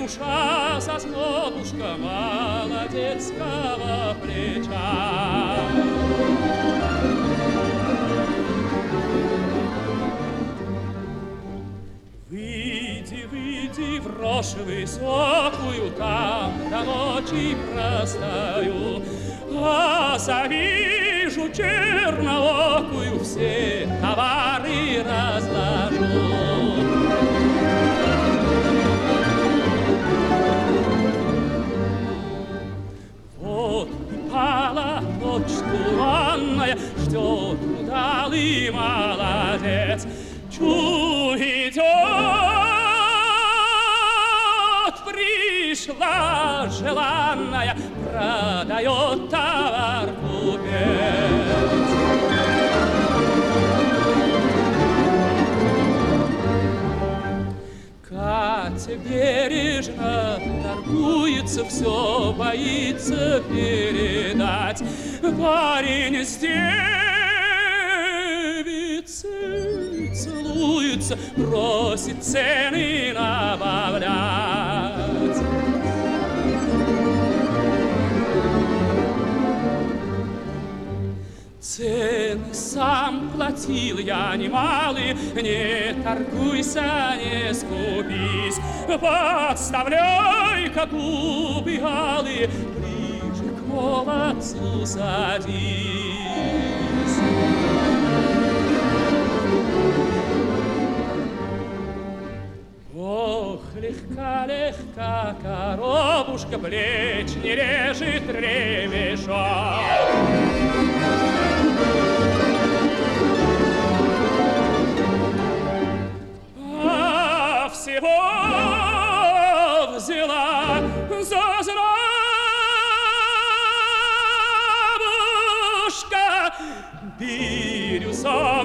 душа соснобушка молодецкого плеча. Выйди, выйди в рожь высокую, там до ночи простою, а завижу черноокую, все товары разложу. Вот и пала ночь туманная, ждет удалый молодец. Чу идет, пришла желанная, продает товар купец. Катя бережно торгуется, все боится передать. Парень с девицей целуется, просит цены набавлять. Цены сам платил я немалые, не торгуйся, не скупись, подставляй-ка губы алые, ближе к молодцу садись. Ох, легка-легка коробушка, плеч не режет ремешок. А всего взяла за зрабушка, бирюса.